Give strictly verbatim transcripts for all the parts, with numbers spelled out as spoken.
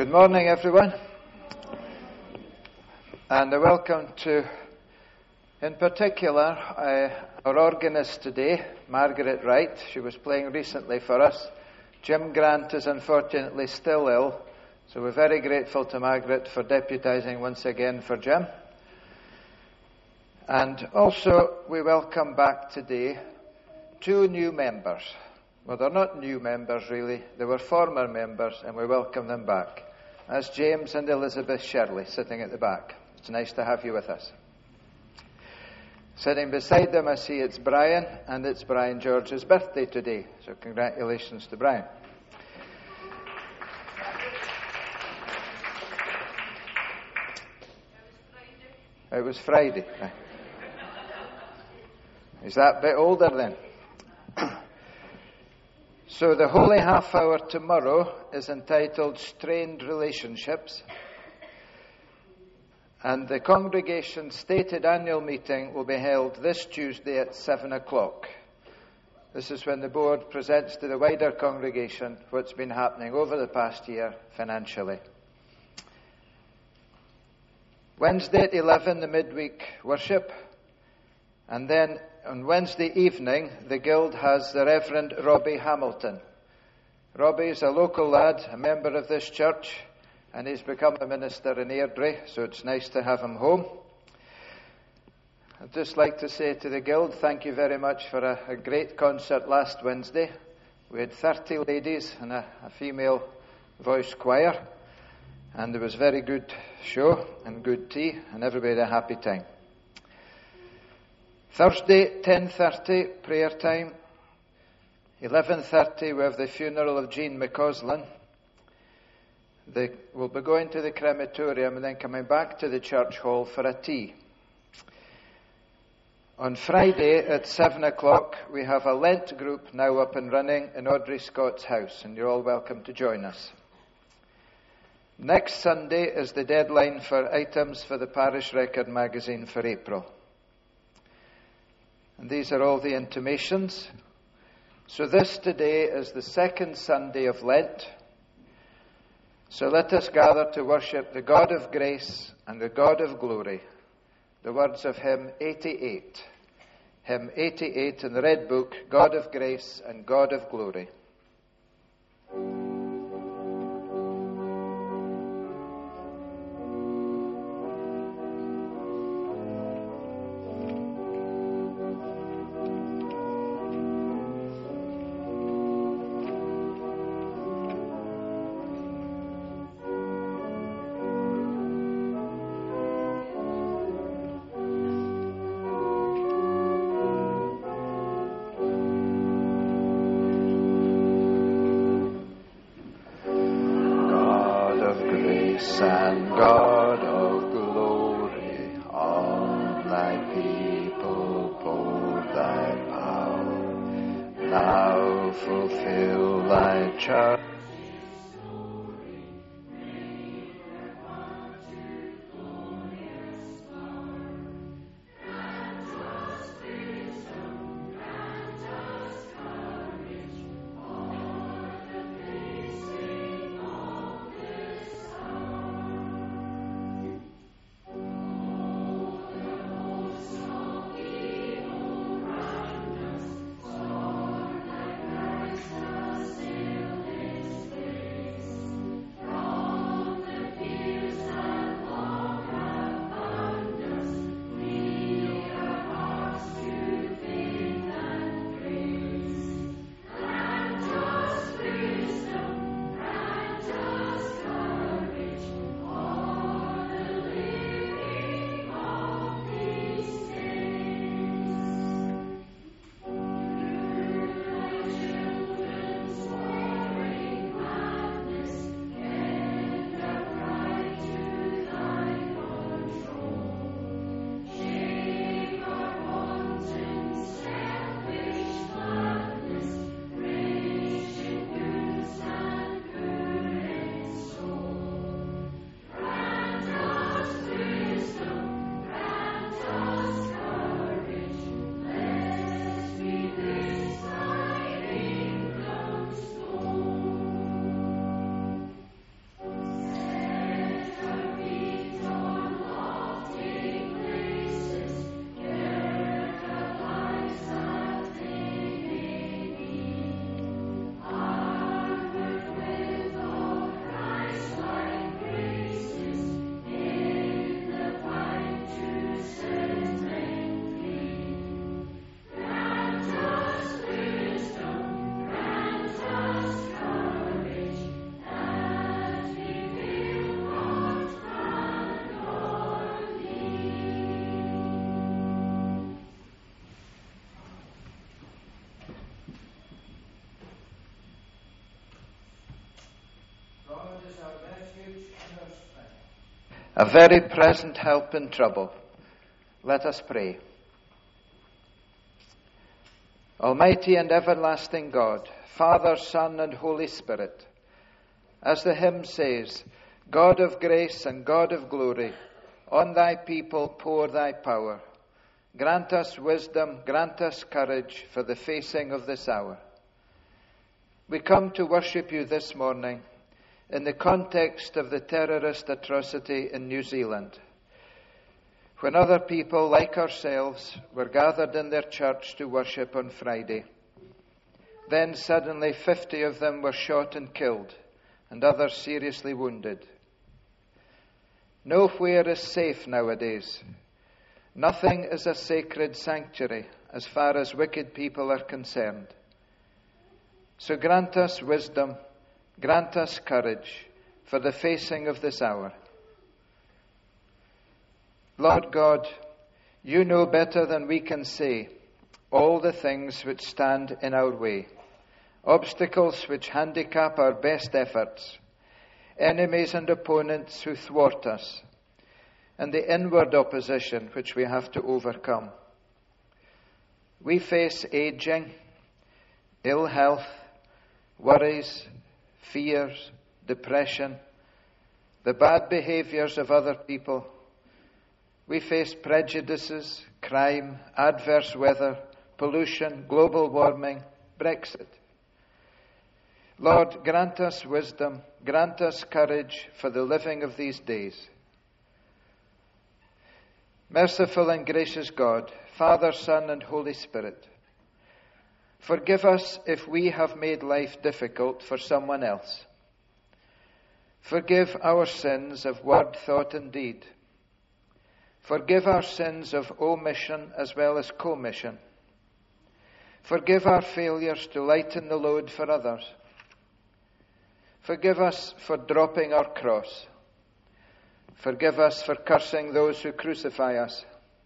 Good morning, everyone, and a welcome to, in particular, uh, our organist today, Margaret Wright. She was playing recently for us. Jim Grant is unfortunately still ill, so we're very grateful to Margaret for deputising once again for Jim. And also, we welcome back today two new members. Well, they're not new members, really. They were former members, and we welcome them back. That's James and Elizabeth Shirley, sitting at the back. It's nice to have you with us. Sitting beside them, I see it's Brian, and it's Brian George's birthday today. So congratulations to Brian. It was Friday. He's that bit older then. So the Holy Half Hour tomorrow is entitled Strained Relationships. And the congregation's stated annual meeting will be held this Tuesday at seven o'clock. This is when the board presents to the wider congregation what's been happening over the past year financially. Wednesday at eleven, the midweek worship. And then on Wednesday evening, the Guild has the Reverend Robbie Hamilton. Robbie is a local lad, a member of this church, and he's become a minister in Airdrie, so it's nice to have him home. I'd just like to say to the Guild, thank you very much for a, a great concert last Wednesday. We had thirty ladies and a, a female voice choir, and there was a very good show and good tea, and everybody had a happy time. Thursday, ten thirty, prayer time. eleven thirty, we have the funeral of Jean McCausland. They will be going to the crematorium and then coming back to the church hall for a tea. On Friday at seven o'clock, we have a Lent group now up and running in Audrey Scott's house, and you're all welcome to join us. Next Sunday is the deadline for items for the Parish Record magazine for April. And these are all the intimations. So this today is the second Sunday of Lent. So let us gather to worship the God of grace and the God of glory. The words of hymn eighty-eight. Hymn eighty-eight in the Red Book, God of grace and God of glory. a very present help in trouble. Let us pray. Almighty and everlasting God, Father, Son, and Holy Spirit, as the hymn says, God of grace and God of glory, on thy people pour thy power. Grant us wisdom, grant us courage for the facing of this hour. We come to worship you this morning in the context of the terrorist atrocity in New Zealand, when other people like ourselves were gathered in their church to worship on Friday. Then suddenly fifty of them were shot and killed, and others seriously wounded. Nowhere is safe nowadays. Nothing is a sacred sanctuary as far as wicked people are concerned. So grant us wisdom, grant us courage for the facing of this hour. Lord God, you know better than we can say all the things which stand in our way, obstacles which handicap our best efforts, enemies and opponents who thwart us, and the inward opposition which we have to overcome. We face aging, ill health, worries, fears, depression, the bad behaviors of other people. We face prejudices, crime, adverse weather, pollution, global warming, Brexit. Lord, grant us wisdom, grant us courage for the living of these days. Merciful and gracious God, Father, Son, and Holy Spirit, forgive us if we have made life difficult for someone else. Forgive our sins of word, thought, and deed. Forgive our sins of omission as well as commission. Forgive our failures to lighten the load for others. Forgive us for dropping our cross. Forgive us for cursing those who crucify us.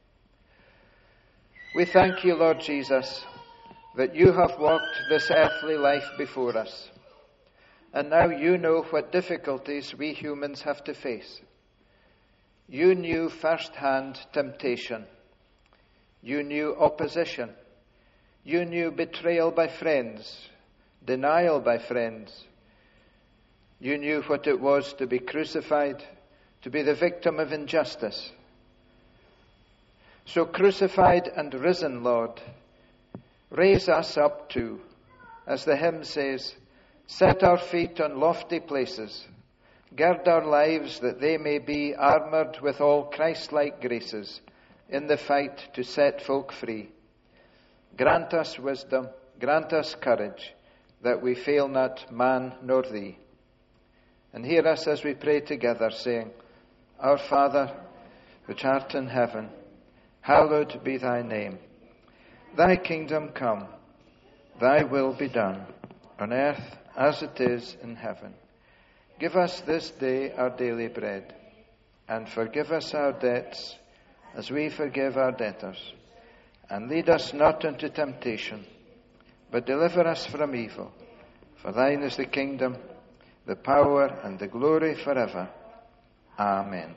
We thank you, Lord Jesus, that you have walked this earthly life before us, and now you know what difficulties we humans have to face. You knew first-hand temptation. You knew opposition. You knew betrayal by friends, denial by friends. You knew what it was to be crucified, to be the victim of injustice. So crucified and risen, Lord, raise us up too, as the hymn says, set our feet on lofty places, gird our lives that they may be armoured with all Christ-like graces in the fight to set folk free. Grant us wisdom, grant us courage, that we fail not man nor thee. And hear us as we pray together, saying, Our Father, which art in heaven, hallowed be thy name. Thy kingdom come, thy will be done, on earth as it is in heaven. Give us this day our daily bread, and forgive us our debts, as we forgive our debtors. And lead us not into temptation, but deliver us from evil. For thine is the kingdom, the power, and the glory forever. Amen.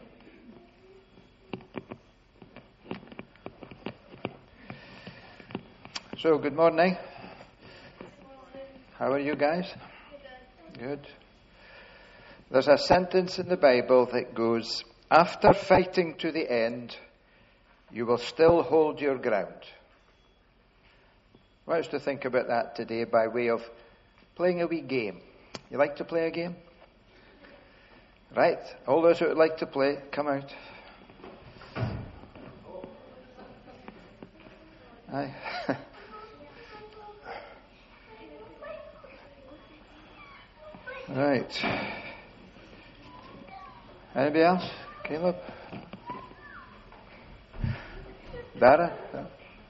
So, good morning. How are you guys? Good. There's a sentence in the Bible that goes, after fighting to the end, you will still hold your ground. I want us to think about that today by way of playing a wee game. You like to play a game? Right. All those who would like to play, come out. Aye. Right. Anybody else? Caleb? Dara? No.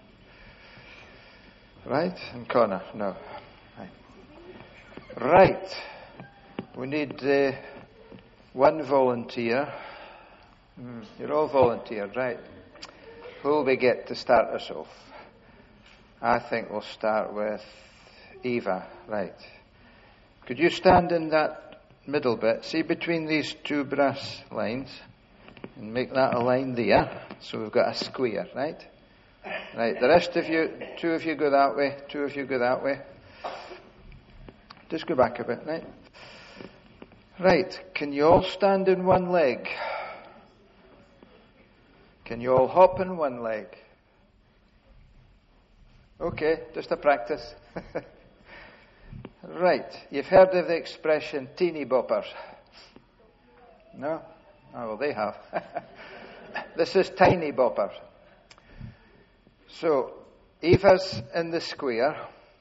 Right? And Connor? No. Right. Right. We need uh, one volunteer. Mm, you're all volunteered, right? Who will we get to start us off? I think we'll start with Eva. Right. Could you stand in that middle bit? See between these two brass lines? And make that a line there. So we've got a square, right? Right, the rest of you, two of you go that way, two of you go that way. Just go back a bit, right? Right, can you all stand in one leg? Can you all hop in one leg? Okay, just a practice. Right, you've heard of the expression teeny boppers? No? Oh, well, they have. This is tiny boppers. So, Eva's in the square,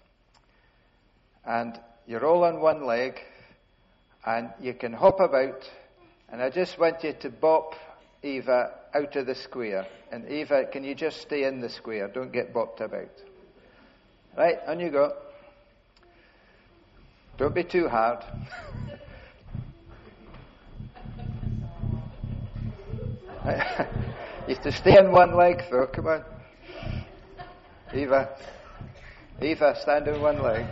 and you're all on one leg, and you can hop about, and I just want you to bop Eva out of the square. And Eva, can you just stay in the square? Don't get bopped about. Right, on you go. Don't be too hard. You have to stay on one leg, though. Come on. Eva. Eva, stand on one leg.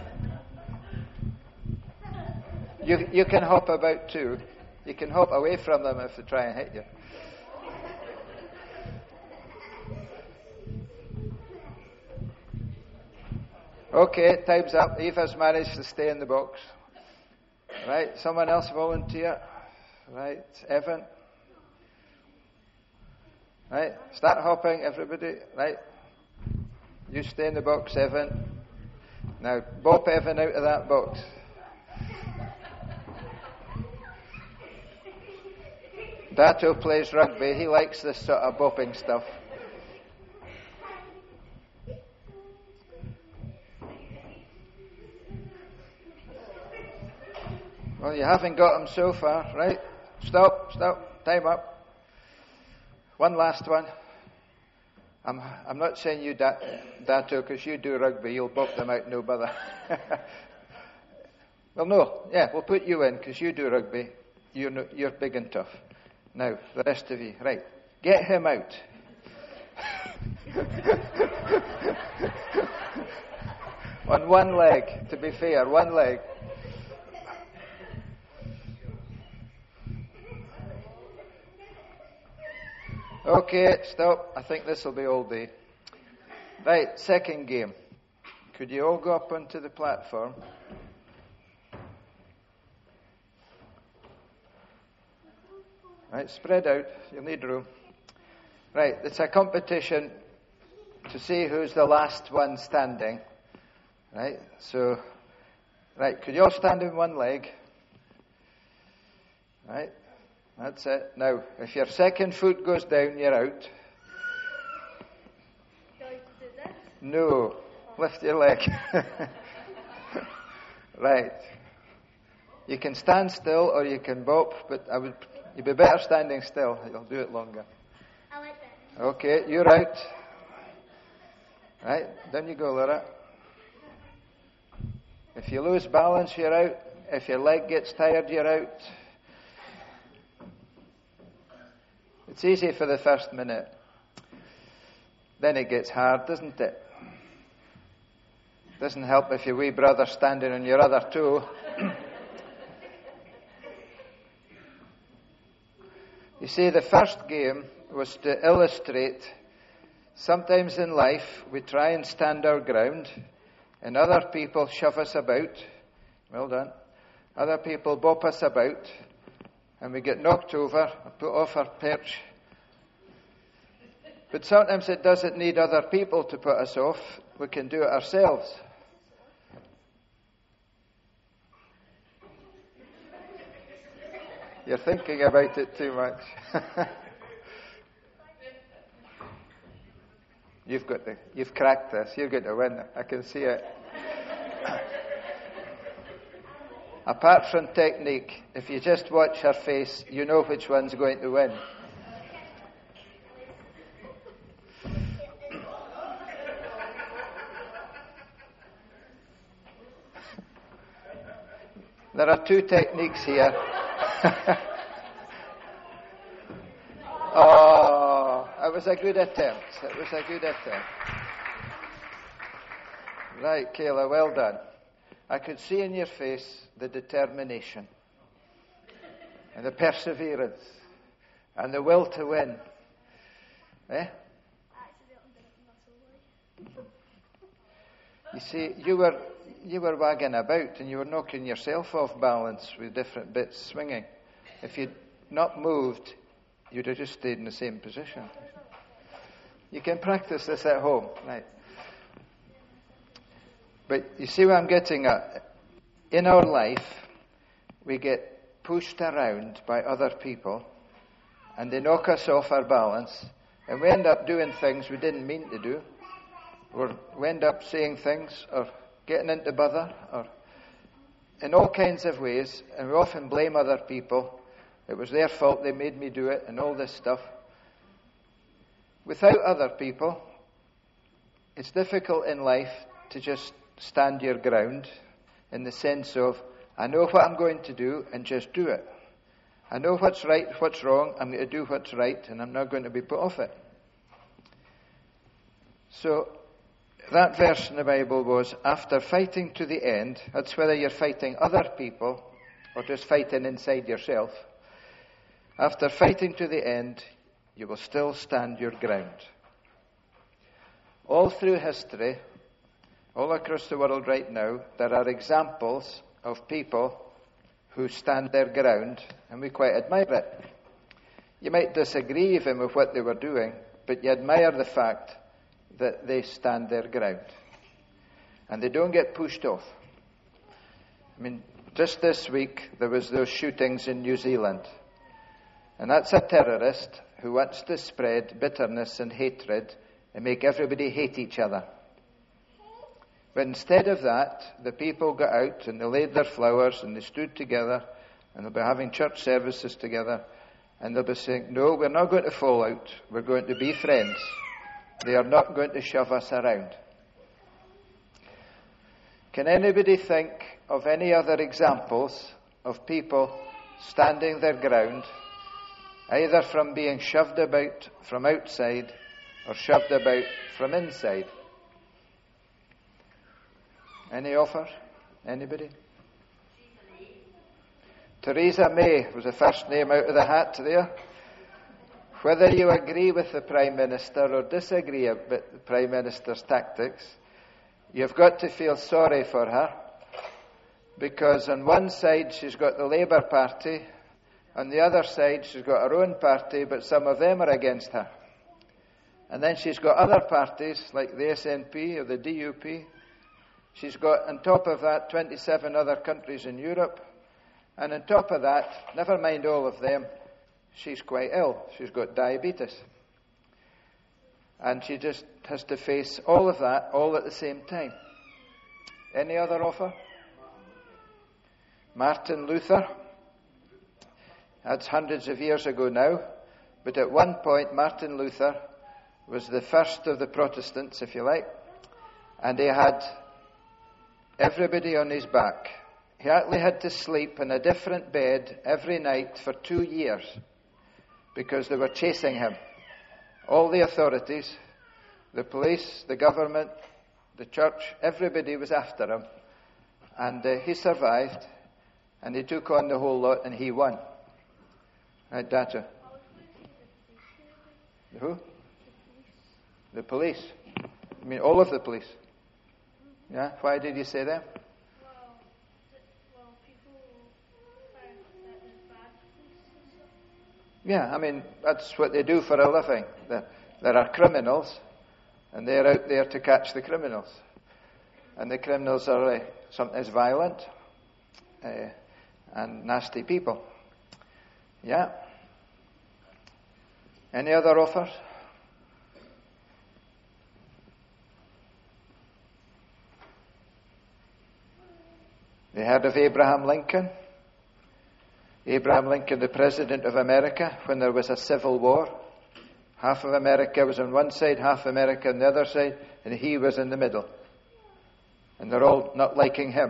You you can hop about too. You can hop away from them if they try and hit you. Okay, time's up. Eva's managed to stay in the box. Right, someone else volunteer. Right, Evan. Right, start hopping, everybody. Right, you stay in the box, Evan. Now, bop Evan out of that box. Dato plays rugby. He likes this sort of bopping stuff. Well, you haven't got him so far, right? Stop, stop, time up. One last one. I'm I'm not saying you, da- Dato, because you do rugby, you'll bop them out, no bother. Well, no, yeah, we'll put you in, because you do rugby. You're, no, you're big and tough. Now, the rest of you, right, get him out. On one leg, to be fair, one leg. Okay, stop. I think this will be all day. Right, second game. Could you all go up onto the platform? Right, spread out. You'll need room. Right, it's a competition to see who's the last one standing. Right, so, right, could you all stand in one leg? Right, that's it. Now, if your second foot goes down, you're out. Do I do this? No, lift your leg. Right. You can stand still or you can bop, but I would, you'd be better standing still. You'll do it longer. I like that. Okay, you're out. Right, down you go, Laura. If you lose balance, you're out. If your leg gets tired, you're out. It's easy for the first minute. Then it gets hard, doesn't it? Doesn't help if your wee brother's standing on your other toe. You see, the first game was to illustrate sometimes in life we try and stand our ground and other people shove us about. Well done. Other people bop us about and we get knocked over and put off our perch. But sometimes it doesn't need other people to put us off. We can do it ourselves. You're thinking about it too much. You've got the, you've cracked this. You're going to win. I can see it. Apart from technique, if you just watch her face, you know which one's going to win. There are two techniques here. Oh, it was a good attempt. It was a good attempt. Right, Kayla, well done. I could see in your face the determination and the perseverance and the will to win. Eh? You see, you were you were wagging about and you were knocking yourself off balance with different bits swinging. If you'd not moved, you'd have just stayed in the same position. You can practice this at home, right? But you see what I'm getting at? In our life, we get pushed around by other people, and they knock us off our balance, and we end up doing things we didn't mean to do, or we end up saying things, or getting into bother, or in all kinds of ways, and we often blame other people. It was their fault, they made me do it, and all this stuff. Without other people, it's difficult in life to just stand your ground, in the sense of, I know what I'm going to do, and just do it. I know what's right, what's wrong, I'm going to do what's right, and I'm not going to be put off it. So, that verse in the Bible was, after fighting to the end, that's whether you're fighting other people, or just fighting inside yourself. After fighting to the end, you will still stand your ground. All through history, all across the world right now, there are examples of people who stand their ground, and we quite admire it. You might disagree even with what they were doing, but you admire the fact that they stand their ground. And they don't get pushed off. I mean, just this week, there was those shootings in New Zealand. And that's a terrorist who wants to spread bitterness and hatred and make everybody hate each other. But instead of that, the people got out and they laid their flowers and they stood together and they'll be having church services together and they'll be saying, no, we're not going to fall out. We're going to be friends. They are not going to shove us around. Can anybody think of any other examples of people standing their ground, either from being shoved about from outside or shoved about from inside? Any offer? Anybody? Theresa May was the first name out of the hat there. Whether you agree with the Prime Minister or disagree with the Prime Minister's tactics, you've got to feel sorry for her, because on one side she's got the Labour Party, on the other side she's got her own party, but some of them are against her. And then she's got other parties like the S N P or the D U P. She's got, on top of that, twenty-seven other countries in Europe. And on top of that, never mind all of them, she's quite ill. She's got diabetes. And she just has to face all of that all at the same time. Any other offer? Martin Luther. That's hundreds of years ago now. But at one point, Martin Luther was the first of the Protestants, if you like. And he had everybody on his back. He actually had to sleep in a different bed every night for two years because they were chasing him. All the authorities, the police, the government, the church, everybody was after him. And uh, he survived, and he took on the whole lot, and he won. Right, Data? The who? The police. I mean, all of the police. Yeah? Why did you say that? Well, th- well, people find that there's bad police and stuff. Yeah, I mean, that's what they do for a living. There, there are criminals, and they're out there to catch the criminals. And the criminals are uh, sometimes violent uh, and nasty people. Yeah? Any other offers? They heard of Abraham Lincoln? Abraham Lincoln, the President of America, when there was a civil war. Half of America was on one side, half of America on the other side, and he was in the middle. And they're all not liking him.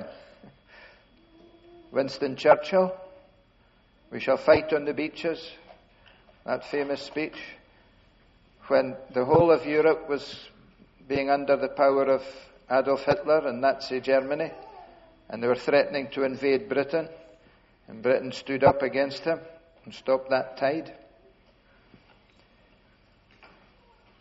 Winston Churchill, we shall fight on the beaches, that famous speech, when the whole of Europe was being under the power of Adolf Hitler and Nazi Germany, and they were threatening to invade Britain, and Britain stood up against him and stopped that tide.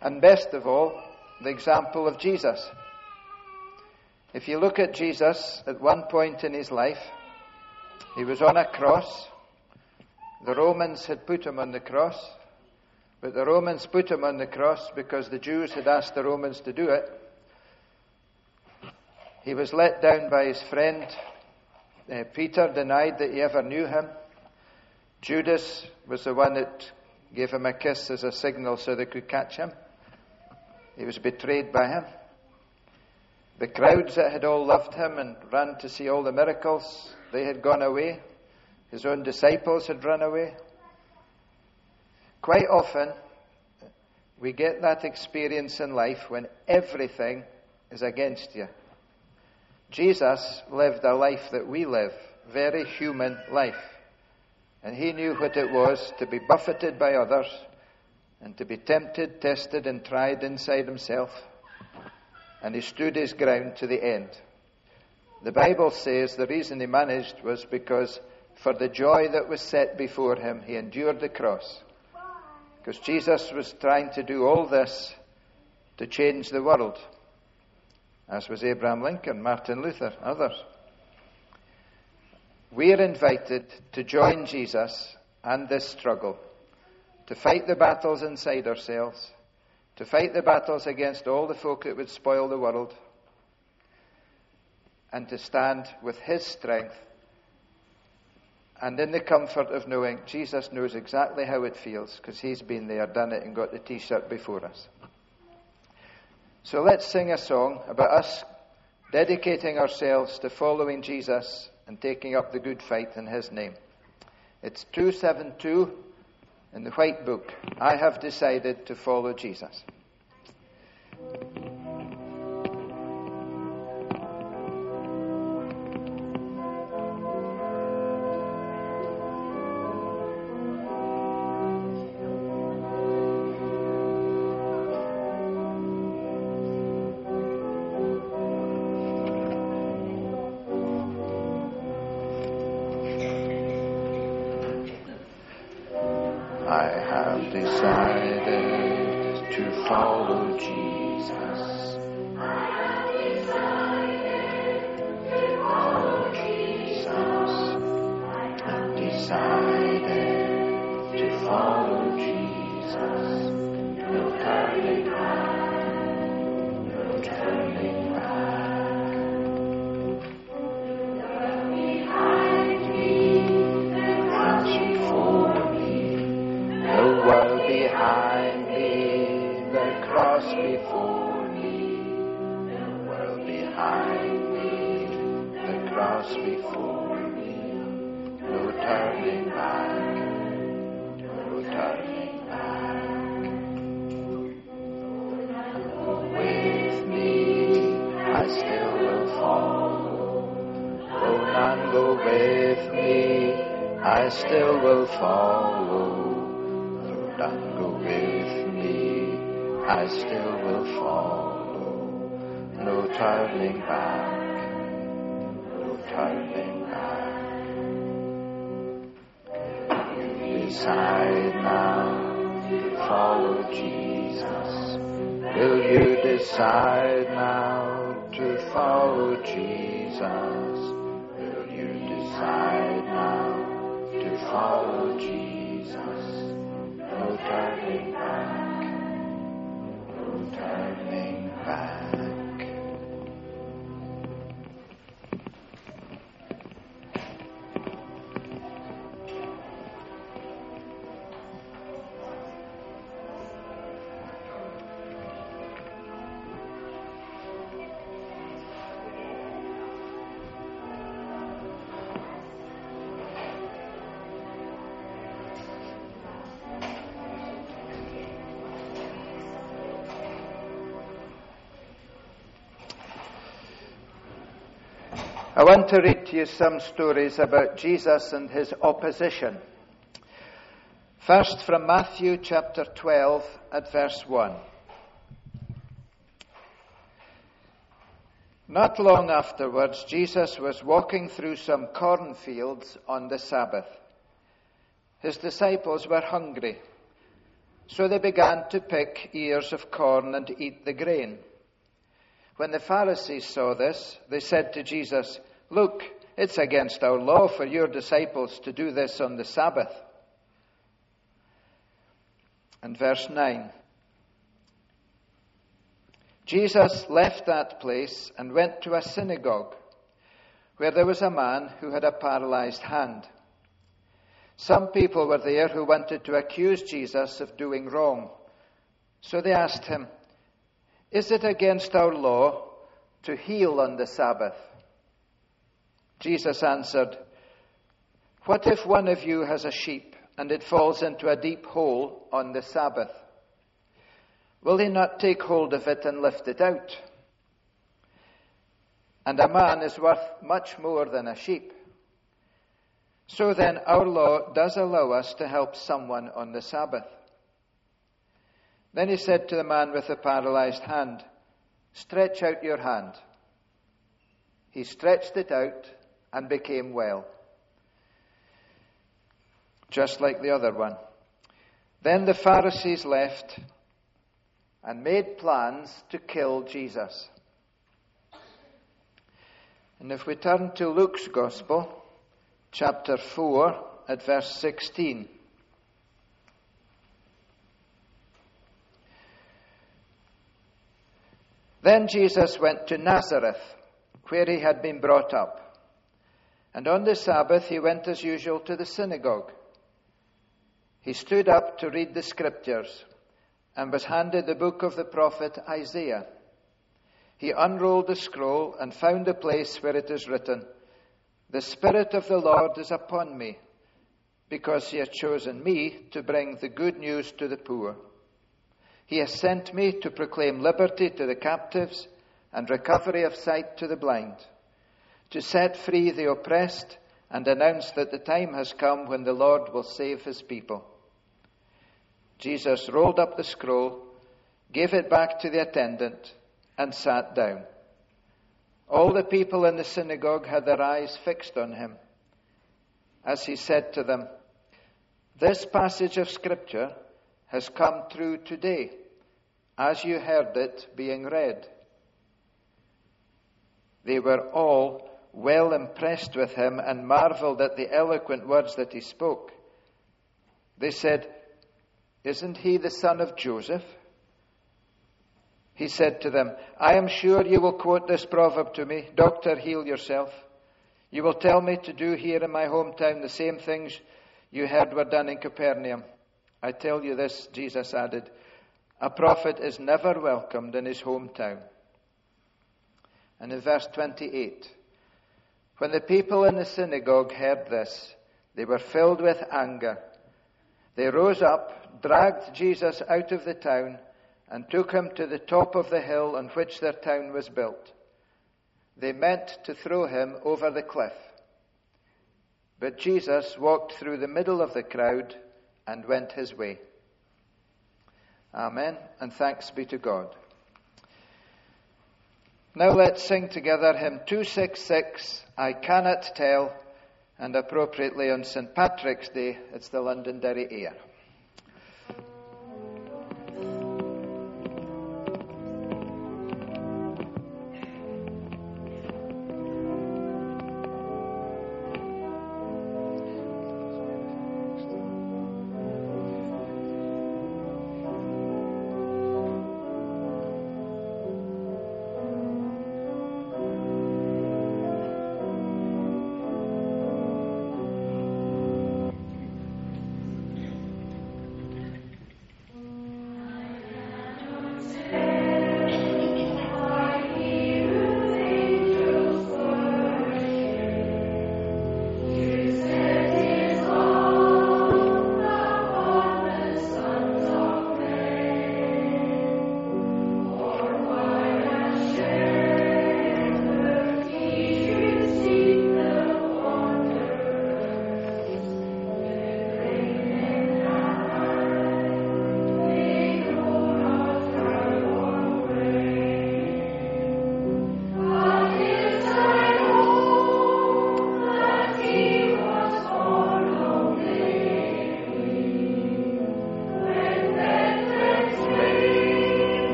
And best of all, the example of Jesus. If you look at Jesus at one point in his life, he was on a cross. The Romans had put him on the cross, but the Romans put him on the cross because the Jews had asked the Romans to do it. He was let down by his friend. Uh, Peter denied that he ever knew him. Judas was the one that gave him a kiss as a signal so they could catch him. He was betrayed by him. The crowds that had all loved him and ran to see all the miracles, they had gone away. His own disciples had run away. Quite often, we get that experience in life when everything is against you. Jesus lived a life that we live, very human life. And he knew what it was to be buffeted by others and to be tempted, tested, and tried inside himself. And he stood his ground to the end. The Bible says the reason he managed was because for the joy that was set before him, he endured the cross. Because Jesus was trying to do all this to change the world, as was Abraham Lincoln, Martin Luther, others. We are invited to join Jesus and this struggle, to fight the battles inside ourselves, to fight the battles against all the folk that would spoil the world, and to stand with his strength and in the comfort of knowing Jesus knows exactly how it feels because he's been there, done it, and got the t-shirt before us. So let's sing a song about us dedicating ourselves to following Jesus and taking up the good fight in his name. It's two seventy-two in the White Book. I have decided to follow Jesus. I want to read to you some stories about Jesus and his opposition. First, from Matthew chapter twelve at verse one. Not long afterwards, Jesus was walking through some cornfields on the Sabbath. His disciples were hungry, So they began to pick ears of corn and to eat the grain. When the Pharisees saw this, they said to Jesus, "Look, it's against our law for your disciples to do this on the Sabbath." And verse nine. Jesus left that place and went to a synagogue where there was a man who had a paralyzed hand. Some people were there who wanted to accuse Jesus of doing wrong. So they asked him, "Is it against our law to heal on the Sabbath?" Jesus answered, "What if one of you has a sheep and it falls into a deep hole on the Sabbath? Will he not take hold of it and lift it out? And a man is worth much more than a sheep. So then our law does allow us to help someone on the Sabbath." Then he said to the man with the paralyzed hand, "Stretch out your hand." He stretched it out and became well, just like the other one. Then the Pharisees left and made plans to kill Jesus. And if we turn to Luke's Gospel, chapter four, at verse sixteen. Then Jesus went to Nazareth, where he had been brought up. And on the Sabbath he went as usual to the synagogue. He stood up to read the scriptures and was handed the book of the prophet Isaiah. He unrolled the scroll and found the place where it is written, "The Spirit of the Lord is upon me, because he has chosen me to bring the good news to the poor. He has sent me to proclaim liberty to the captives and recovery of sight to the blind, to set free the oppressed and announce that the time has come when the Lord will save his people." Jesus rolled up the scroll, gave it back to the attendant, and sat down. All the people in the synagogue had their eyes fixed on him as he said to them, "This passage of Scripture has come true today, as you heard it being read." They were all well impressed with him and marveled at the eloquent words that he spoke. They said, "Isn't he the son of Joseph?" He said to them, "I am sure you will quote this proverb to me, 'Doctor, heal yourself.' You will tell me to do here in my hometown the same things you heard were done in Capernaum. I tell you this," Jesus added, "a prophet is never welcomed in his hometown." And in verse twenty-eight, when the people in the synagogue heard this, they were filled with anger. They rose up, dragged Jesus out of the town, and took him to the top of the hill on which their town was built. They meant to throw him over the cliff. But Jesus walked through the middle of the crowd and went his way. Amen, and thanks be to God. Now let's sing together hymn two sixty-six, "I Cannot Tell," and appropriately on Saint Patrick's Day, it's the Londonderry Air.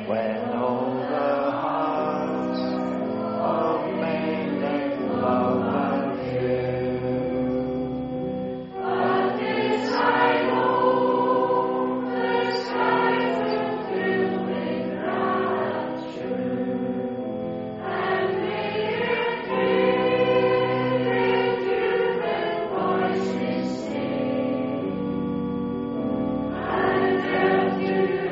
when all the hearts of men in love and fear. But this I know, the skies will fill with rapture, and the earth with human voices sing, and earth to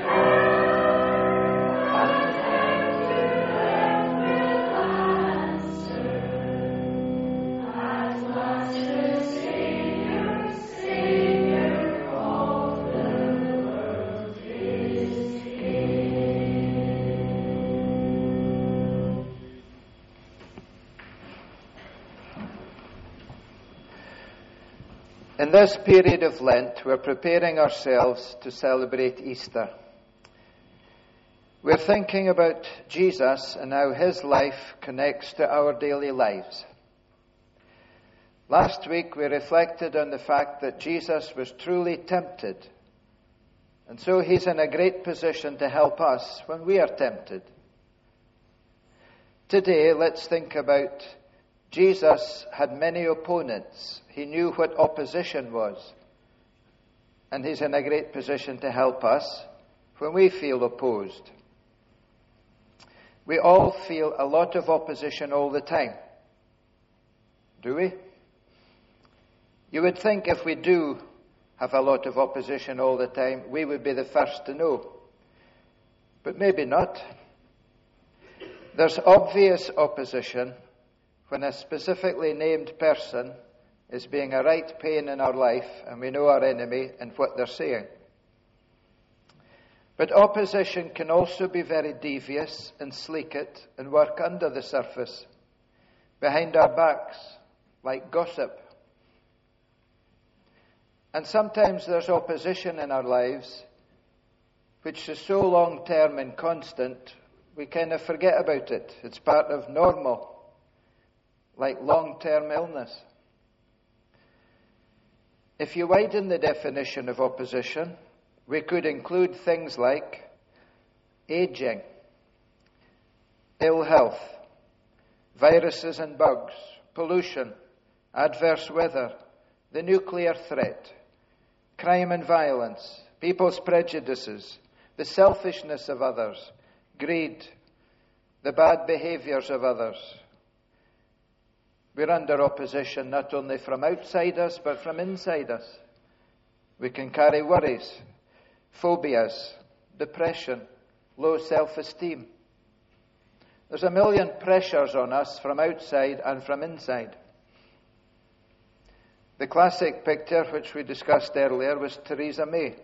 In this period of Lent, we're preparing ourselves to celebrate Easter. We're thinking about Jesus and how his life connects to our daily lives. Last week, we reflected on the fact that Jesus was truly tempted, and so he's in a great position to help us when we are tempted. Today, let's think about Jesus had many opponents. He knew what opposition was. And he's in a great position to help us when we feel opposed. We all feel a lot of opposition all the time. Do we? You would think if we do have a lot of opposition all the time, we would be the first to know. But maybe not. There's obvious opposition when a specifically named person is being a right pain in our life and we know our enemy and what they're saying. But opposition can also be very devious and sleek it and work under the surface, behind our backs, like gossip. And sometimes there's opposition in our lives which is so long-term and constant, we kind of forget about it. It's part of normal, like long-term illness. If you widen the definition of opposition, we could include things like aging, ill health, viruses and bugs, pollution, adverse weather, the nuclear threat, crime and violence, people's prejudices, the selfishness of others, greed, the bad behaviors of others. We're under opposition not only from outside us, but from inside us. We can carry worries, phobias, depression, low self-esteem. There's a million pressures on us from outside and from inside. The classic picture, which we discussed earlier, was Theresa May.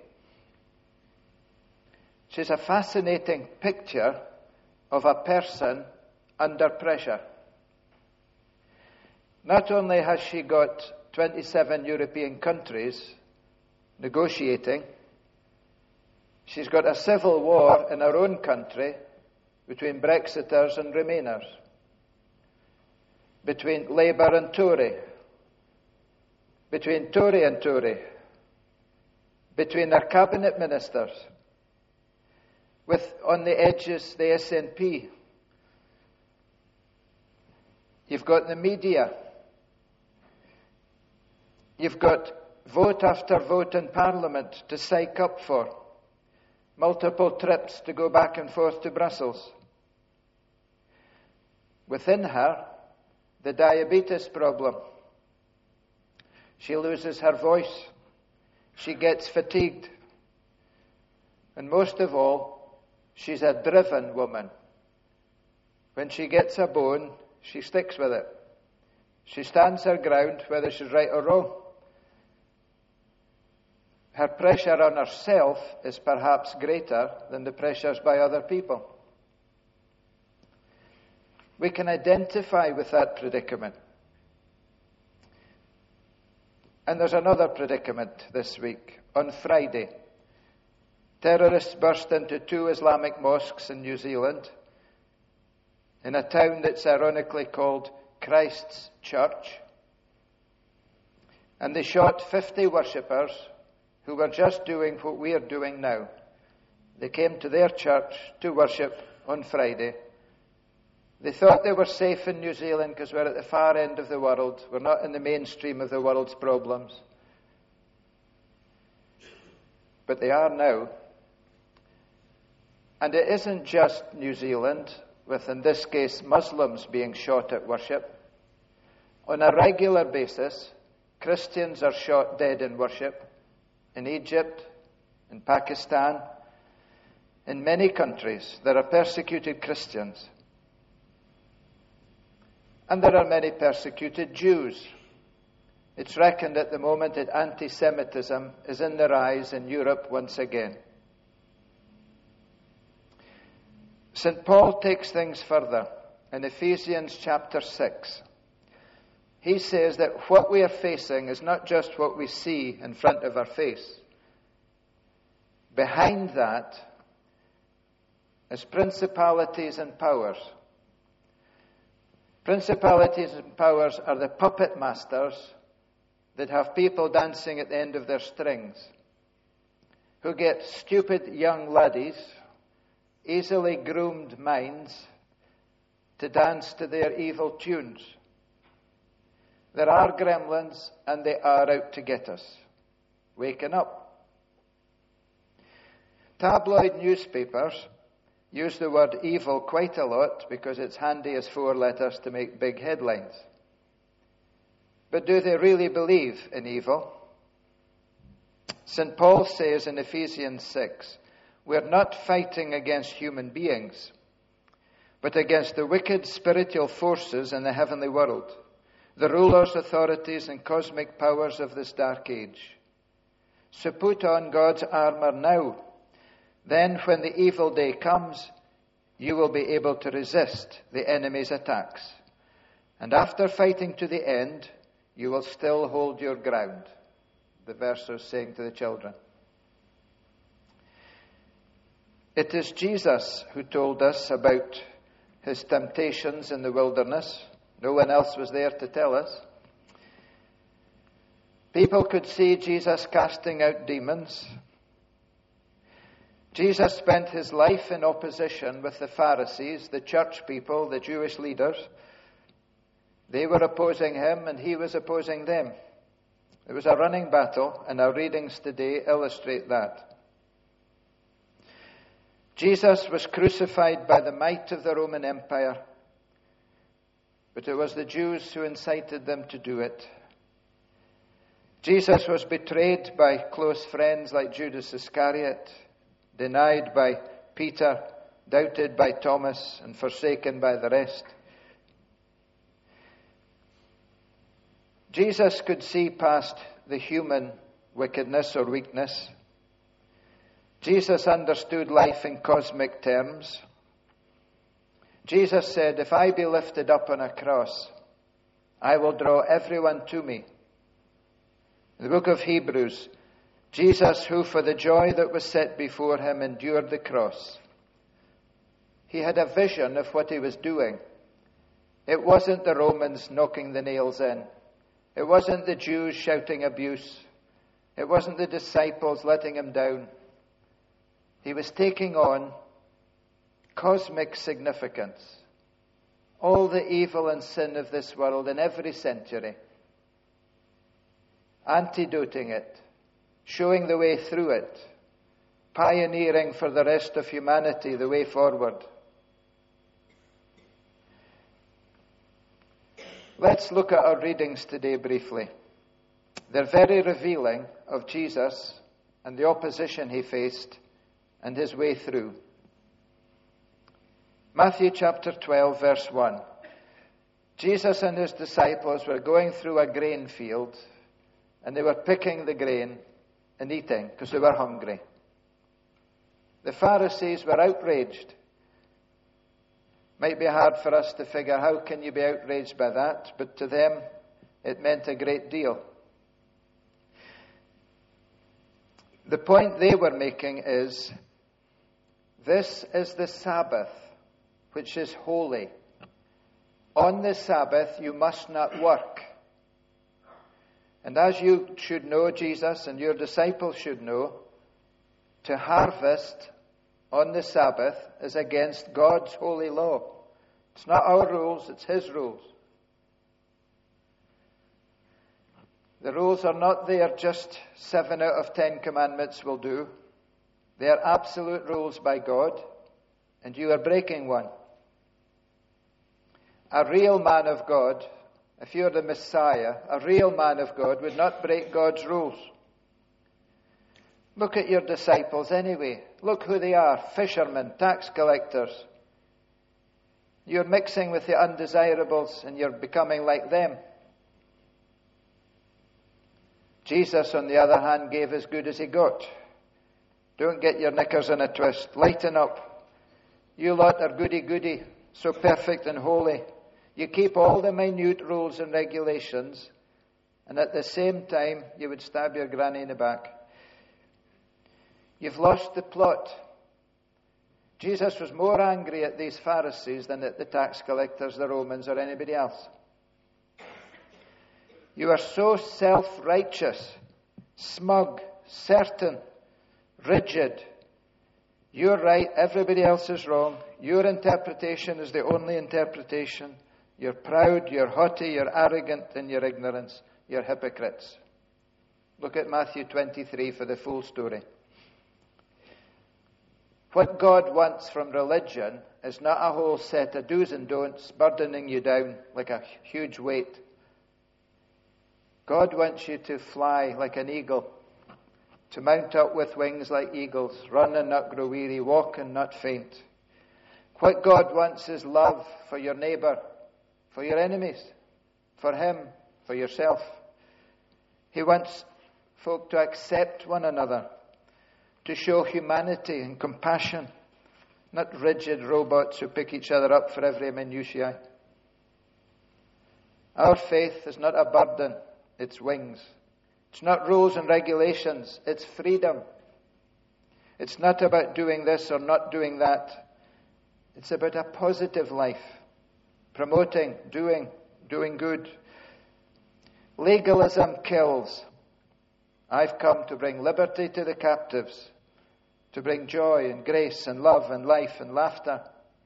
She's a fascinating picture of a person under pressure. Not only has she got twenty-seven European countries negotiating, she's got a civil war in her own country between Brexiters and Remainers, between Labour and Tory, between Tory and Tory, between her cabinet ministers, with on the edges the S N P. You've got the media. You've got vote after vote in Parliament to psych up for, multiple trips to go back and forth to Brussels. Within her, the diabetes problem. She loses her voice. She gets fatigued. And most of all, she's a driven woman. When she gets a bone, she sticks with it. She stands her ground, whether she's right or wrong. Her pressure on herself is perhaps greater than the pressures by other people. We can identify with that predicament. And there's another predicament this week. On Friday, terrorists burst into two Islamic mosques in New Zealand, in a town that's ironically called Christ's Church. And they shot fifty worshippers who were just doing what we are doing now. They came to their church to worship on Friday. They thought they were safe in New Zealand because we're at the far end of the world. We're not in the mainstream of the world's problems. But they are now. And it isn't just New Zealand, with, in this case, Muslims being shot at worship. On a regular basis, Christians are shot dead in worship in Egypt, in Pakistan, in many countries. There are persecuted Christians. And there are many persecuted Jews. It's reckoned at the moment that anti-Semitism is in the rise in Europe once again. Saint Paul takes things further in Ephesians chapter six. He says that what we are facing is not just what we see in front of our face. Behind that is principalities and powers. Principalities and powers are the puppet masters that have people dancing at the end of their strings, who get stupid young laddies, easily groomed minds, to dance to their evil tunes. There are gremlins, and they are out to get us. Waken up. Tabloid newspapers use the word evil quite a lot because it's handy as four letters to make big headlines. But do they really believe in evil? Saint Paul says in Ephesians six, we're not fighting against human beings, but against the wicked spiritual forces in the heavenly world, the rulers, authorities, and cosmic powers of this dark age. So put on God's armor now. Then, when the evil day comes, you will be able to resist the enemy's attacks. And after fighting to the end, you will still hold your ground. The verse was saying to the children. It is Jesus who told us about his temptations in the wilderness. No one else was there to tell us. People could see Jesus casting out demons. Jesus spent his life in opposition with the Pharisees, the church people, the Jewish leaders. They were opposing him and he was opposing them. It was a running battle, and our readings today illustrate that. Jesus was crucified by the might of the Roman Empire, but it was the Jews who incited them to do it. Jesus was betrayed by close friends like Judas Iscariot, denied by Peter, doubted by Thomas, and forsaken by the rest. Jesus could see past the human wickedness or weakness. Jesus understood life in cosmic terms. Jesus said, if I be lifted up on a cross, I will draw everyone to me. In the book of Hebrews, Jesus, who for the joy that was set before him endured the cross, he had a vision of what he was doing. It wasn't the Romans knocking the nails in. It wasn't the Jews shouting abuse. It wasn't the disciples letting him down. He was taking on cosmic significance, all the evil and sin of this world in every century, antidoting it, showing the way through it, pioneering for the rest of humanity the way forward. Let's look at our readings today briefly. They're very revealing of Jesus and the opposition he faced and his way through. Matthew chapter twelve, verse one. Jesus and his disciples were going through a grain field, and they were picking the grain and eating because they were hungry. The Pharisees were outraged. Might be hard for us to figure how can you be outraged by that, but to them it meant a great deal. The point they were making is, this is the Sabbath, which is holy. On the Sabbath you must not work. And as you should know, Jesus and your disciples should know, to harvest on the Sabbath is against God's holy law. It's not our rules, it's His rules. The rules are not there just seven out of ten commandments will do. They are absolute rules by God, and you are breaking one. A real man of God, if you're the Messiah, a real man of God would not break God's rules. Look at your disciples anyway. Look who they are, fishermen, tax collectors. You're mixing with the undesirables and you're becoming like them. Jesus, on the other hand, gave as good as he got. Don't get your knickers in a twist. Lighten up. You lot are goody-goody, so perfect and holy. You keep all the minute rules and regulations, and at the same time, you would stab your granny in the back. You've lost the plot. Jesus was more angry at these Pharisees than at the tax collectors, the Romans, or anybody else. You are so self-righteous, smug, certain, rigid. You're right, everybody else is wrong. Your interpretation is the only interpretation. You're proud, you're haughty, you're arrogant in your ignorance. You're hypocrites. Look at Matthew twenty-three for the full story. What God wants from religion is not a whole set of do's and don'ts burdening you down like a huge weight. God wants you to fly like an eagle, to mount up with wings like eagles, run and not grow weary, walk and not faint. What God wants is love for your neighbour, for your enemies, for him, for yourself. He wants folk to accept one another, to show humanity and compassion, not rigid robots who pick each other up for every minutiae. Our faith is not a burden, it's wings. It's not rules and regulations, it's freedom. It's not about doing this or not doing that. It's about a positive life, promoting, doing, doing good. Legalism kills. I've come to bring liberty to the captives, to bring joy and grace and love and life and laughter.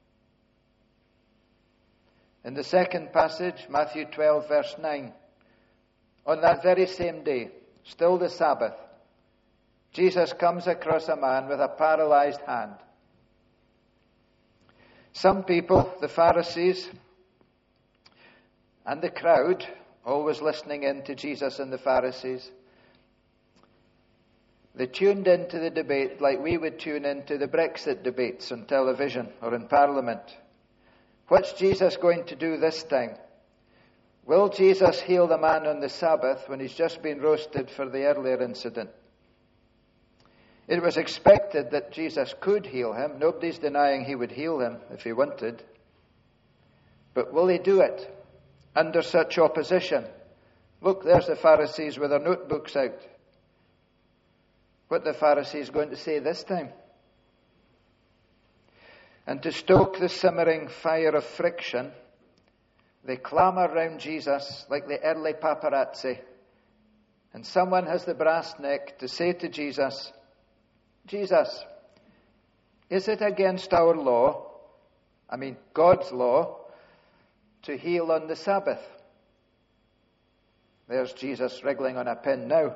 In the second passage, Matthew twelve, verse nine, on that very same day, still the Sabbath, Jesus comes across a man with a paralyzed hand. Some people, the Pharisees and the crowd, always listening in to Jesus and the Pharisees, they tuned into the debate like we would tune into the Brexit debates on television or in Parliament. What's Jesus going to do this time? Will Jesus heal the man on the Sabbath when he's just been roasted for the earlier incident? It was expected that Jesus could heal him. Nobody's denying he would heal him if he wanted. But will he do it under such opposition? Look, there's the Pharisees with their notebooks out. What the Pharisees going to say this time? And to stoke the simmering fire of friction, they clamour round Jesus like the early paparazzi. And someone has the brass neck to say to Jesus, Jesus, is it against our law, I mean God's law, to heal on the Sabbath? There's Jesus wriggling on a pin now.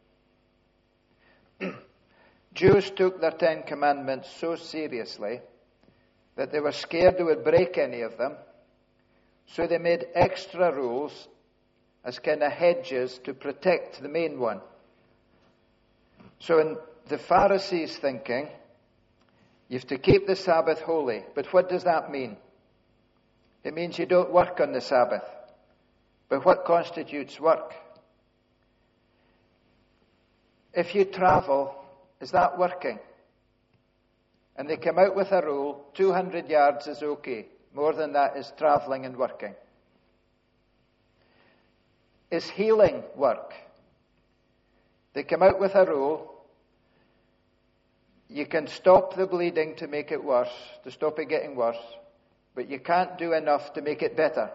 Jews took their Ten Commandments so seriously that they were scared they would break any of them. So they made extra rules as kind of hedges to protect the main one. So in the Pharisees' thinking, you have to keep the Sabbath holy. But what does that mean? It means you don't work on the Sabbath. But what constitutes work? If you travel, is that working? And they come out with a rule, two hundred yards is okay. More than that is traveling and working. Is healing work? They come out with a rule. You can stop the bleeding to make it worse, to stop it getting worse, but you can't do enough to make it better.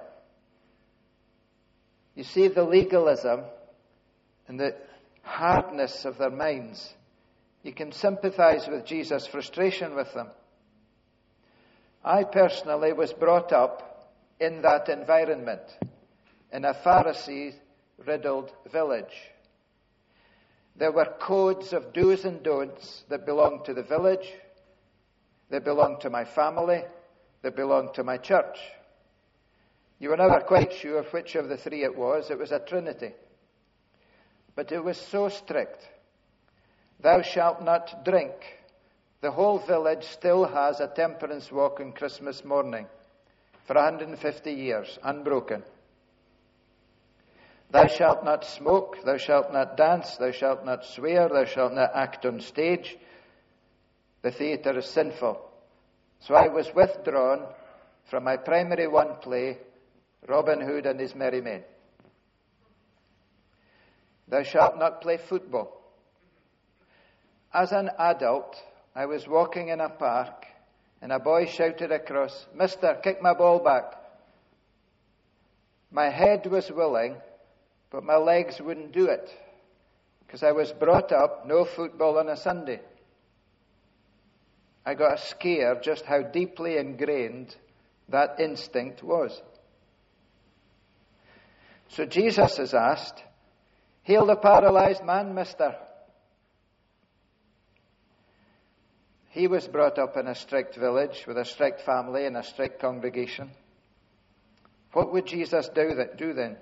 You see the legalism and the hardness of their minds You can sympathize with Jesus' frustration with them. I personally was brought up in that environment, in a Pharisee-riddled village. There were codes of do's and don'ts that belonged to the village, that belonged to my family, that belonged to my church. You were never quite sure which of the three it was. It was a trinity. But it was so strict. Thou shalt not drink. The whole village still has a temperance walk on Christmas morning for one hundred fifty years, unbroken. Thou shalt not smoke, thou shalt not dance, thou shalt not swear, thou shalt not act on stage. The theatre is sinful. So I was withdrawn from my primary one play, Robin Hood and his Merry Men. Thou shalt not play football. As an adult, I was walking in a park, and a boy shouted across, "Mister, kick my ball back." My head was willing, but my legs wouldn't do it, because I was brought up, no football on a Sunday. I got a scare just how deeply ingrained that instinct was. So Jesus is asked, "Heal the paralyzed man, mister." He was brought up in a strict village with a strict family and a strict congregation. What would Jesus do then?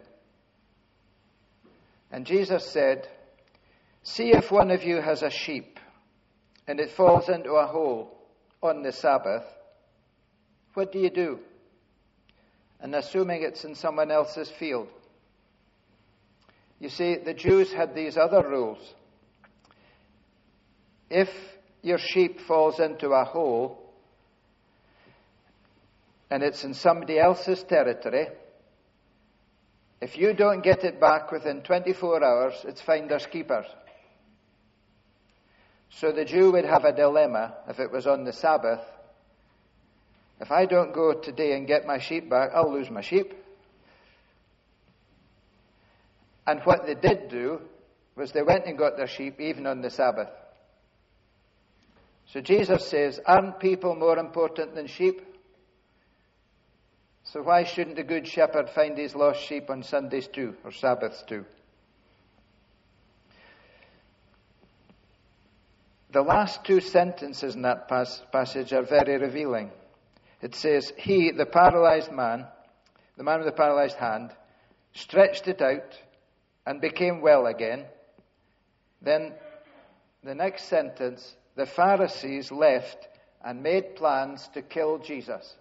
And Jesus said, "See if one of you has a sheep and it falls into a hole on the Sabbath. What do you do?" And assuming it's in someone else's field. You see, the Jews had these other rules. If your sheep falls into a hole and it's in somebody else's territory, if you don't get it back within twenty-four hours, it's finders keepers. So the Jew would have a dilemma if it was on the Sabbath. If I don't go today and get my sheep back, I'll lose my sheep. And what they did do was they went and got their sheep even on the Sabbath. So Jesus says, aren't people more important than sheep? So why shouldn't the good shepherd find his lost sheep on Sundays too, or Sabbaths too? The last two sentences in that pas- passage are very revealing. It says, he, the paralyzed man, the man with the paralyzed hand, stretched it out and became well again. Then the next sentence, the Pharisees left and made plans to kill Jesus.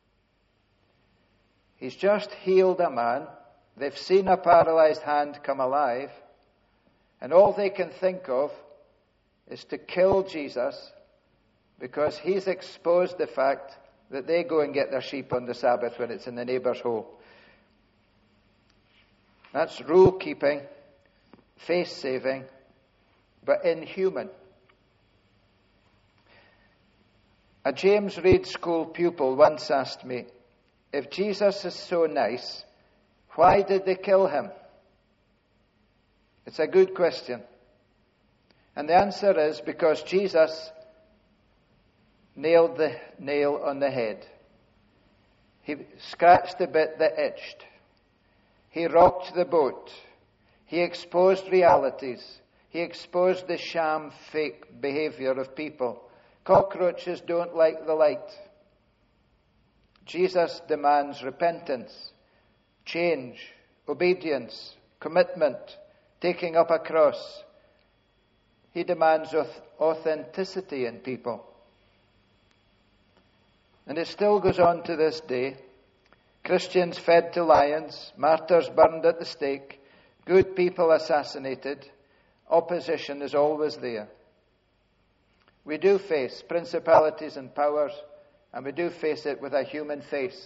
He's just healed a man. They've seen a paralyzed hand come alive. And all they can think of is to kill Jesus because he's exposed the fact that they go and get their sheep on the Sabbath when it's in the neighbor's hole. That's rule keeping, face saving, but inhuman. A James Reed School pupil once asked me, if Jesus is so nice, why did they kill him? It's a good question. And the answer is because Jesus nailed the nail on the head. He scratched the bit that itched. He rocked the boat. He exposed realities. He exposed the sham, fake behavior of people. Cockroaches don't like the light. Jesus demands repentance, change, obedience, commitment, taking up a cross. He demands authenticity in people. And it still goes on to this day. Christians fed to lions, martyrs burned at the stake, good people assassinated. Opposition is always there. We do face principalities and powers, and we do face it with a human face.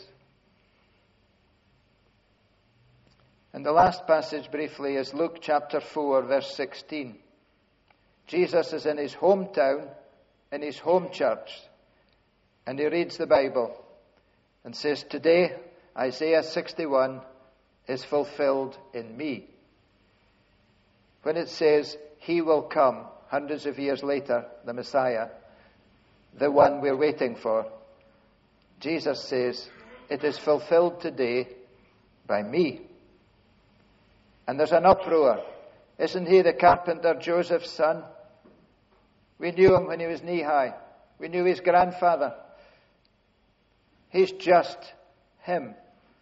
And the last passage briefly is Luke chapter four, verse sixteen. Jesus is in his hometown, in his home church, and he reads the Bible and says, today, Isaiah sixty-one is fulfilled in me. When it says, he will come hundreds of years later, the Messiah, the one we're waiting for, Jesus says, it is fulfilled today by me. And there's an uproar. Isn't he the carpenter, Joseph's son? We knew him when he was knee-high. We knew his grandfather. He's just him.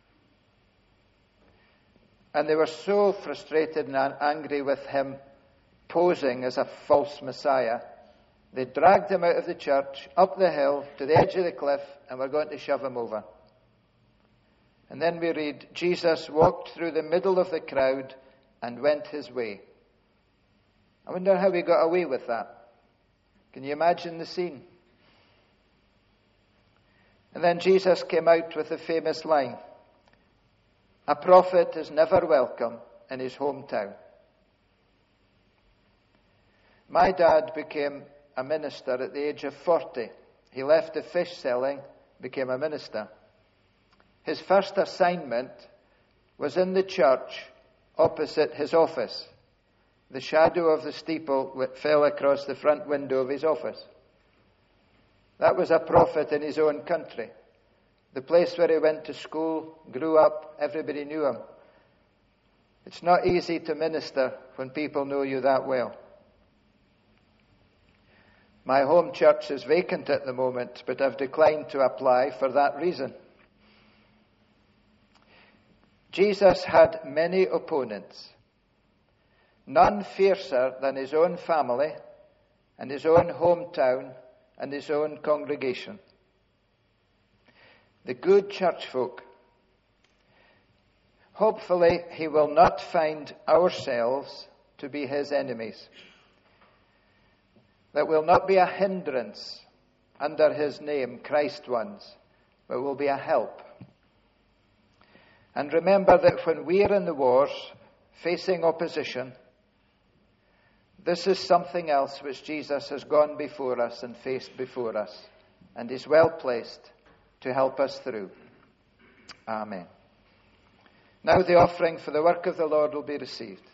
And they were so frustrated and angry with him posing as a false Messiah, they dragged him out of the church, up the hill, to the edge of the cliff, and were going to shove him over. And then we read, Jesus walked through the middle of the crowd and went his way. I wonder how he got away with that. Can you imagine the scene? And then Jesus came out with the famous line, a prophet is never welcome in his hometown. My dad became a minister at the age of forty. He left the fish selling, became a minister. His first assignment was in the church opposite his office. The shadow of the steeple fell across the front window of his office. That was a prophet in his own country. The place where he went to school, grew up, everybody knew him. It's not easy to minister when people know you that well. My home church is vacant at the moment, but I've declined to apply for that reason. Jesus had many opponents, none fiercer than his own family and his own hometown and his own congregation. The good church folk. Hopefully, he will not find ourselves to be his enemies. That will not be a hindrance under his name, Christ ones, but will be a help. And remember that when we are in the wars, facing opposition, this is something else which Jesus has gone before us and faced before us, and is well placed to help us through. Amen. Now the offering for the work of the Lord will be received.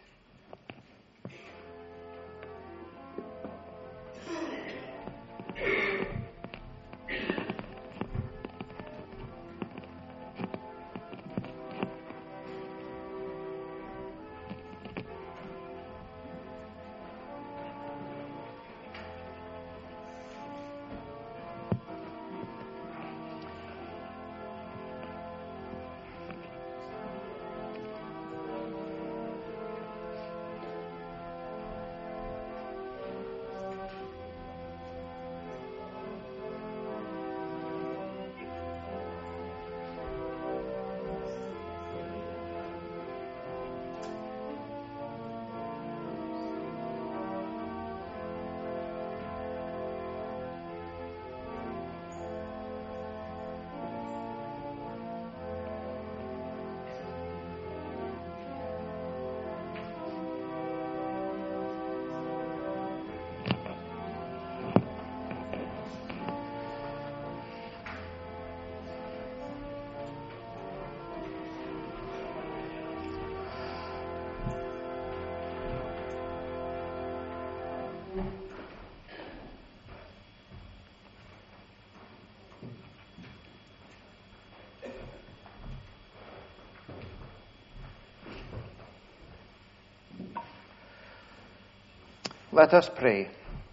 Let us pray.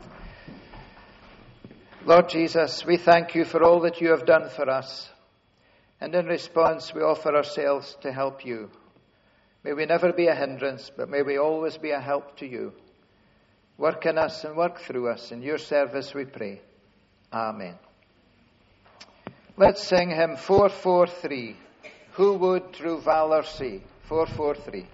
Lord Jesus, we thank you for all that you have done for us, and in response we offer ourselves to help you. May we never be a hindrance, but may we always be a help to you. Work in us and work through us. In your service we pray. Amen. Let's sing hymn four forty-three. Who would through valor see? four forty-three.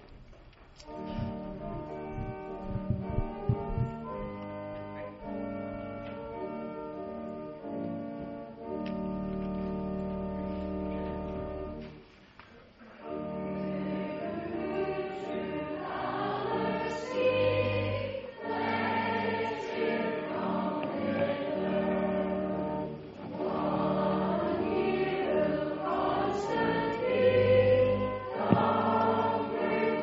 Thank you.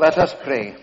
Let us pray.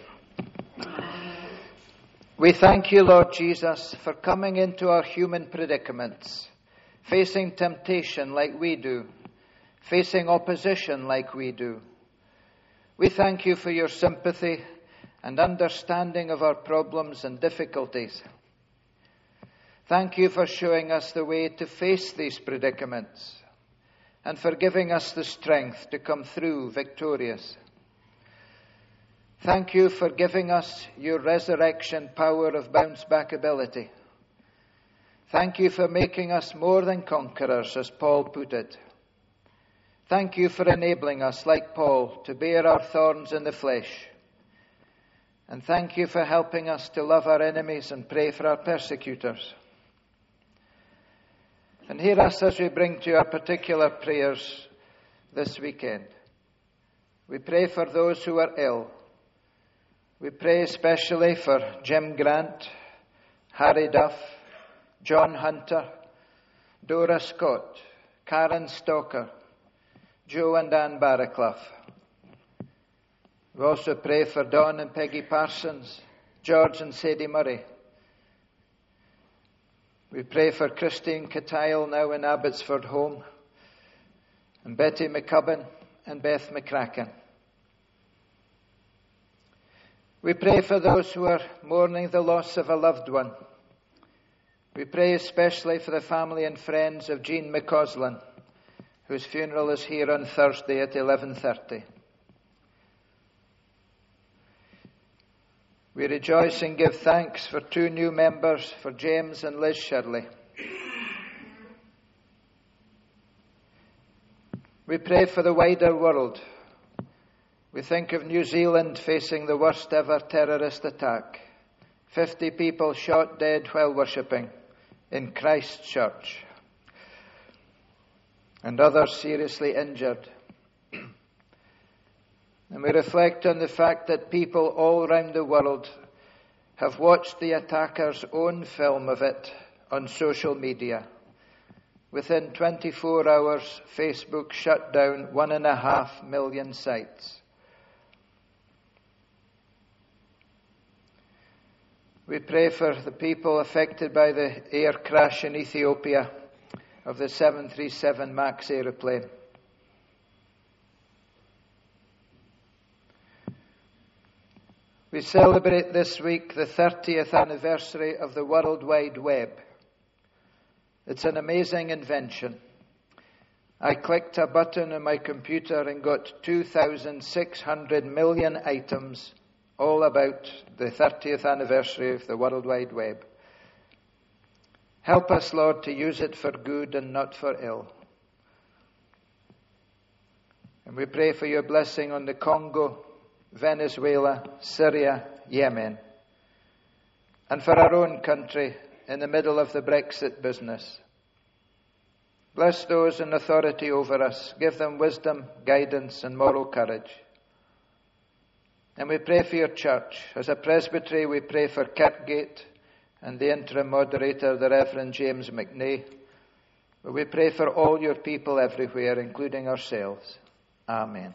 We thank you, Lord Jesus, for coming into our human predicaments, facing temptation like we do, facing opposition like we do. We thank you for your sympathy and understanding of our problems and difficulties. Thank you for showing us the way to face these predicaments and for giving us the strength to come through victorious. Thank you for giving us your resurrection power of bounce-back ability. Thank you for making us more than conquerors, as Paul put it. Thank you for enabling us, like Paul, to bear our thorns in the flesh. And thank you for helping us to love our enemies and pray for our persecutors. And hear us as we bring to you our particular prayers this weekend. We pray for those who are ill. We pray especially for Jim Grant, Harry Duff, John Hunter, Dora Scott, Karen Stalker, Joe and Ann Barraclough. We also pray for Don and Peggy Parsons, George and Sadie Murray. We pray for Christine Catile, now in Abbotsford Home, and Betty McCubbin and Beth McCracken. We pray for those who are mourning the loss of a loved one. We pray especially for the family and friends of Jean McCausland, whose funeral is here on Thursday at eleven thirty. We rejoice and give thanks for two new members, for James and Liz Shirley. We pray for the wider world. We think of New Zealand facing the worst ever terrorist attack. Fifty people shot dead while worshipping in Christchurch, and others seriously injured. And we reflect on the fact that people all around the world have watched the attacker's own film of it on social media. Within twenty-four hours, Facebook shut down one and a half million sites. We pray for the people affected by the air crash in Ethiopia of the seven thirty-seven MAX aeroplane. We celebrate this week the thirtieth anniversary of the World Wide Web. It's an amazing invention. I clicked a button on my computer and got two thousand six hundred million items all about the thirtieth anniversary of the World Wide Web. Help us, Lord, to use it for good and not for ill. And we pray for your blessing on the Congo, Venezuela, Syria, Yemen, and for our own country in the middle of the Brexit business. Bless those in authority over us. Give them wisdom, guidance, and moral courage. And we pray for your church. As a presbytery, we pray for Kirkgate and the interim moderator, the Reverend James McNay. But we pray for all your people everywhere, including ourselves. Amen.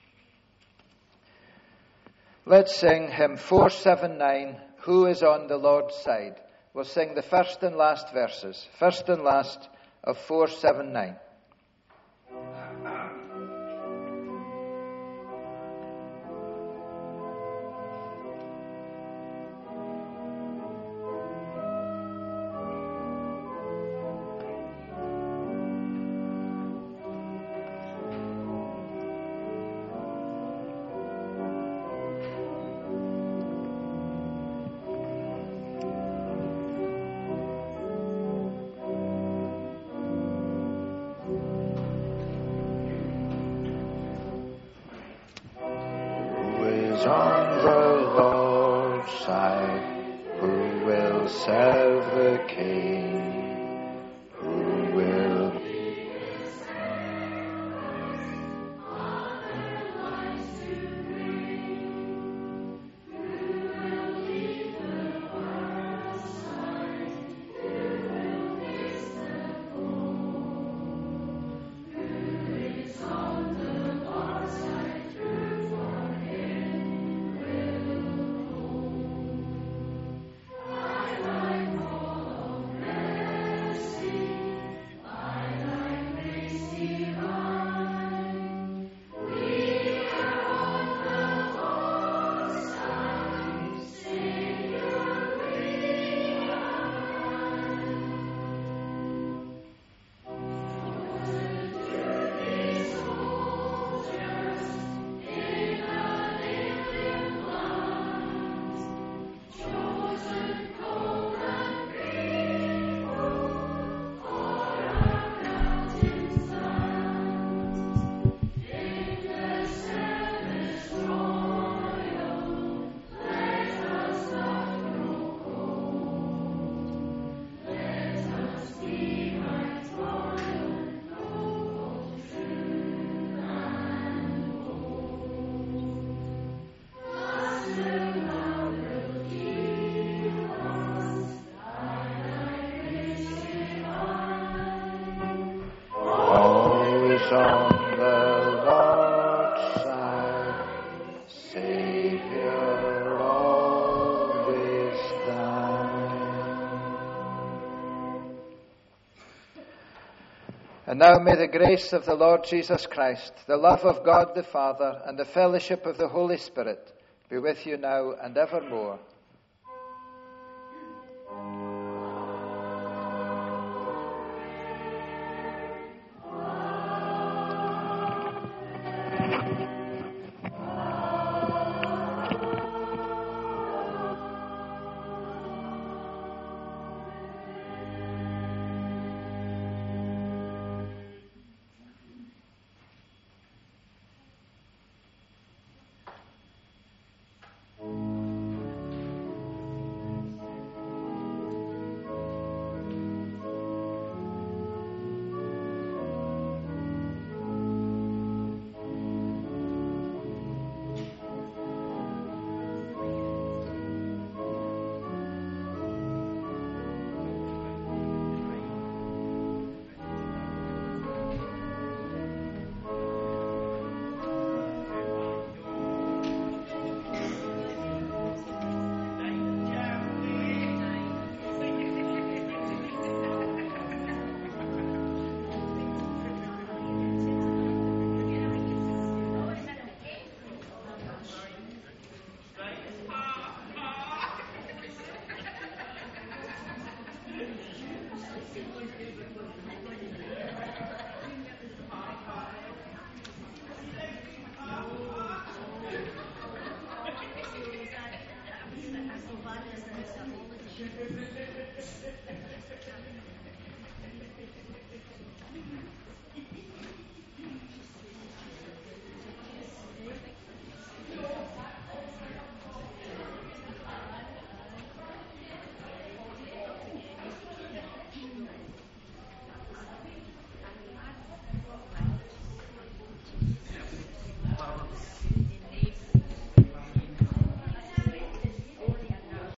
Let's sing hymn four seventy-nine, Who is on the Lord's Side? We'll sing the first and last verses, first and last of four seventy-nine. On the Lord's side, who will serve the King, who will be his friend, other lives to bring, who will lead the world aside, who will face the foe, who is on the Lord's side, true for him. Peace on the Lord's side, Saviour always thine. And now may the grace of the Lord Jesus Christ, the love of God the Father, and the fellowship of the Holy Spirit be with you now and evermore. Thank you.